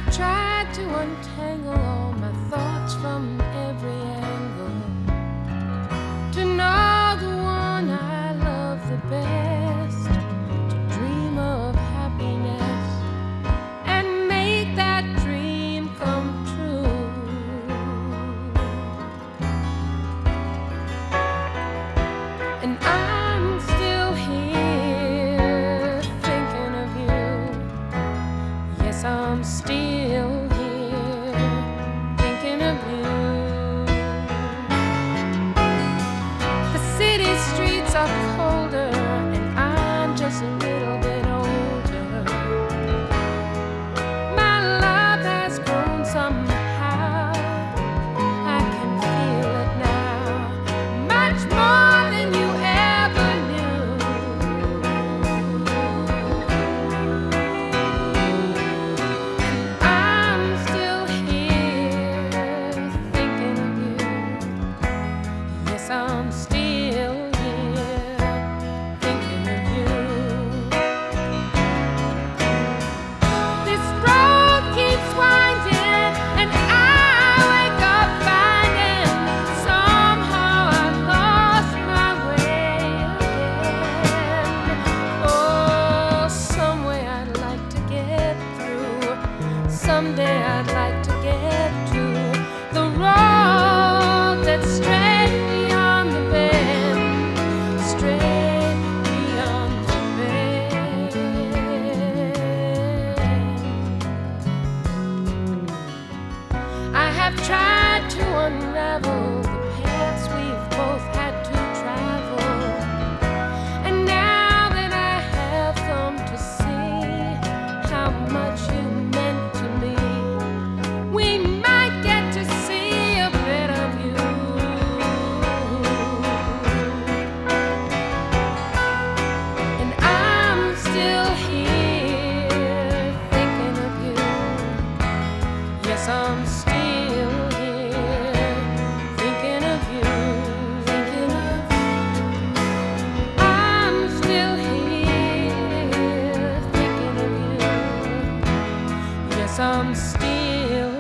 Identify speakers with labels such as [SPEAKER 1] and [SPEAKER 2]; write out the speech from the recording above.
[SPEAKER 1] Tried to untangle all my thoughts from every angle, to know the one I love the best, to dream of happiness and make that dream come true. And I'm still here thinking of you. Yes, I'm still streets are colder, and I'm just a little bit older. My love has grown somehow. I can feel it now, much more than you ever knew. And I'm still here thinking of you. Yes, I'm still someday I'd like to get to the road that's straight beyond the bend, straight beyond the bend. I have tried to unravel the paths we've both had to travel, and now that I have come to see how much you I'm still here thinking of you, thinking of you. I'm still here thinking of you. Yes, I'm still